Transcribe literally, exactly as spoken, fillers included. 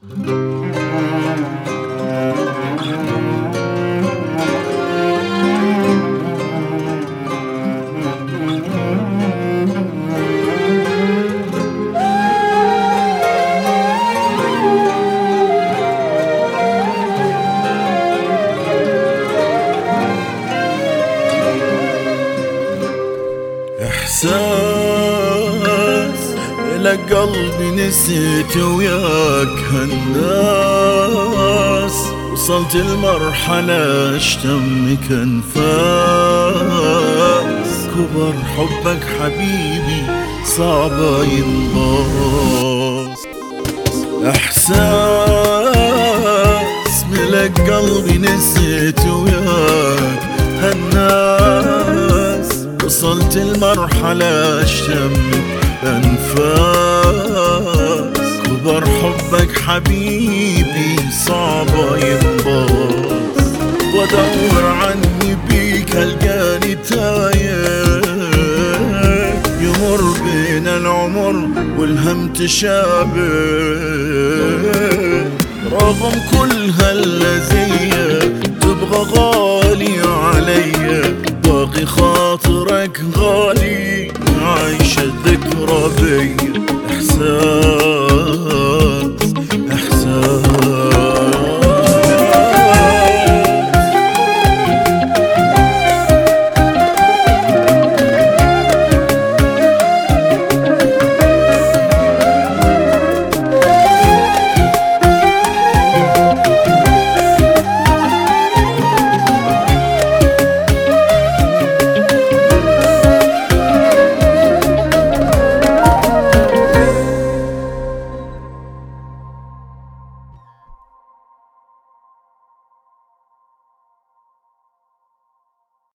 إحساس لك قلبي نسيت وياك هالناس، وصلت المرحلة اشتمك انفاس، كبر حبك حبيبي صعبة ينباس. إحساس ملك قلبي نسيت وياك هالناس، وصلت المرحلة اشتمك أنفاس، كبر حبك حبيبي صعبة ينباس. وادور عني بيك القاني تايه، يمر بين العمر والهم تشابه، رغم كل هاللذات